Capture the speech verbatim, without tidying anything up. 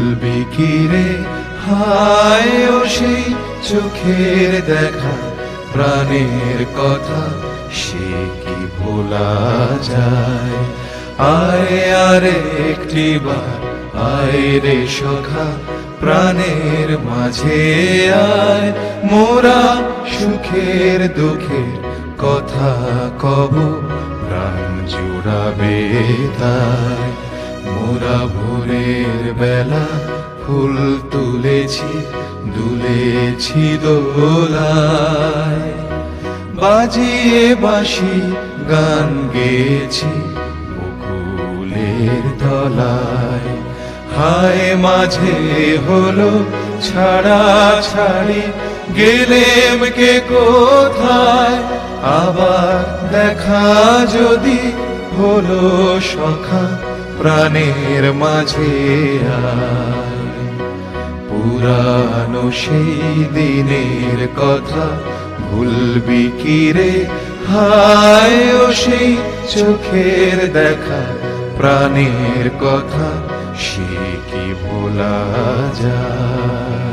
ভুলবি কি রে হায় ও সেই চোখের দেখা, প্রাণের কথা সে কি ভোলা যায়। আয় আরে একটি বার আয় রে সখা, প্রাণের মাঝে আয়, মোরা সুখের দুঃখের কথা কব, প্রাণ জুড়াবে তাই। মোরা ভোরের বেলা ফুল তুলেছি, দুলেছি দোলায়, বাজিয়ে বাঁশি গান গেয়েছি বকুলের তলায়। হায় মাঝে হলো ছাড়া ছাড়ি, গেলেম কে কোথায়, আবার দেখা যদি হলো সখা, প্রাণের মাঝে আয়। পুরানো সেই দিনের কথা ভুলবি কি রে হায় ও সেই চোখের দেখা, প্রাণের কথা সে কি ভোলা যায়।